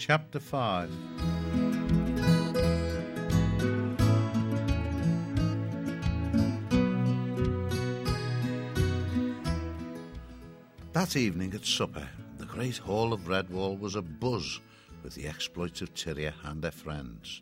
Chapter 5. That evening at supper, the great hall of Redwall was abuzz with the exploits of Tyria and her friends.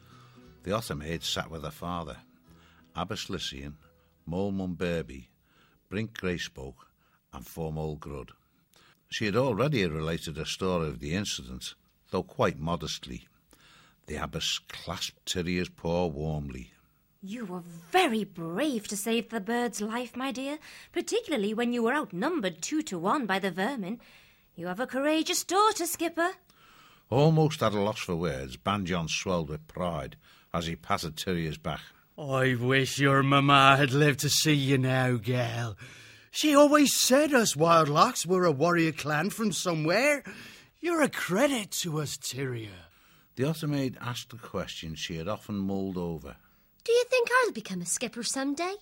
The otter maid sat with her father, Abbess Lycian, Mole Mumberby, Brink Greyspoke, and Formol Grud. She had already related a story of the incident, though quite modestly. The abbess clasped Tyria's paw warmly. You were very brave to save the bird's life, my dear, particularly when you were outnumbered 2-1 by the vermin. You have a courageous daughter, Skipper. Almost at a loss for words, Banjon swelled with pride as he patted Tyria's back. I wish your mamma had lived to see you now, gal. She always said us Wildlocks were a warrior clan from somewhere. You're a credit to us, Tyria. The otter maid asked a question she had often mulled over. Do you think I'll become a skipper someday?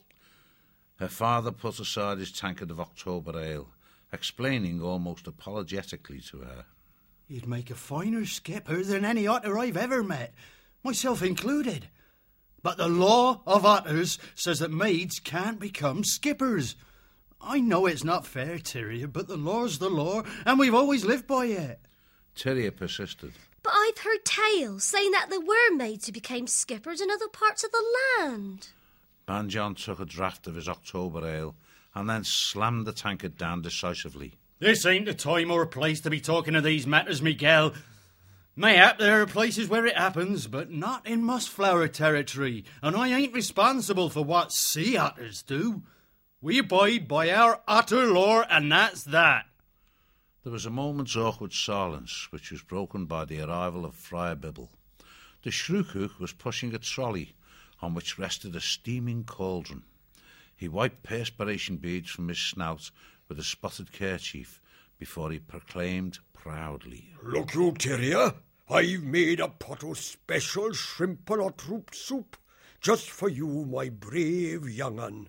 Her father put aside his tankard of October ale, explaining almost apologetically to her. You'd make a finer skipper than any otter I've ever met, myself included. But the law of otters says that maids can't become skippers. I know it's not fair, Tyria, but the law's the law, and we've always lived by it. Tyria persisted. But I've heard tales saying that there were maids who became skippers in other parts of the land. Banjon took a draught of his October ale and then slammed the tankard down decisively. This ain't the time or place to be talking of these matters, Miguel. Mayhap there are places where it happens, but not in Mossflower territory, and I ain't responsible for what sea otters do. We abide by our otter law, and that's that. There was a moment's awkward silence, which was broken by the arrival of Friar Bibble. The Shrewcook was pushing a trolley on which rested a steaming cauldron. He wiped perspiration beads from his snout with a spotted kerchief before he proclaimed proudly, Look you, Tyria, I've made a pot of special shrimp and hot-root soup, just for you, my brave young un.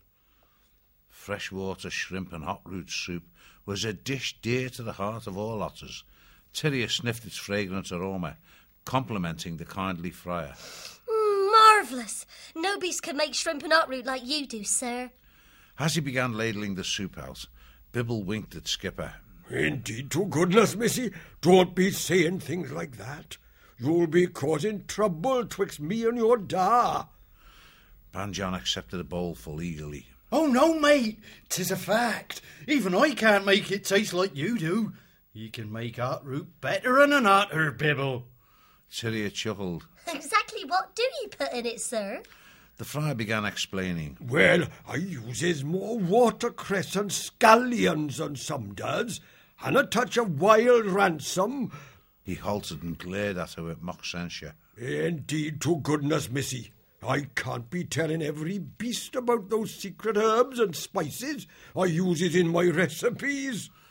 Freshwater shrimp and hot root soup was a dish dear to the heart of all otters. Tyria sniffed its fragrant aroma, complimenting the kindly friar. Marvellous! No beast can make shrimp and hot-root like you do, sir. As he began ladling the soup out, Bibble winked at Skipper. Indeed, to goodness, missy, don't be saying things like that. You'll be causing trouble twixt me and your da. Banjon accepted a bowlful eagerly. Oh, no, mate, 'tis a fact. Even I can't make it taste like you do. You can make otter-root better than an otter, Bibble. Tyria chuckled. Exactly what do you put in it, sir? The friar began explaining. Well, I uses more watercress and scallions than some does, and a touch of wild ransom. He halted and glared at her with mock censure. Indeed, to goodness, missy, I can't be telling every beast about those secret herbs and spices I uses in my recipes.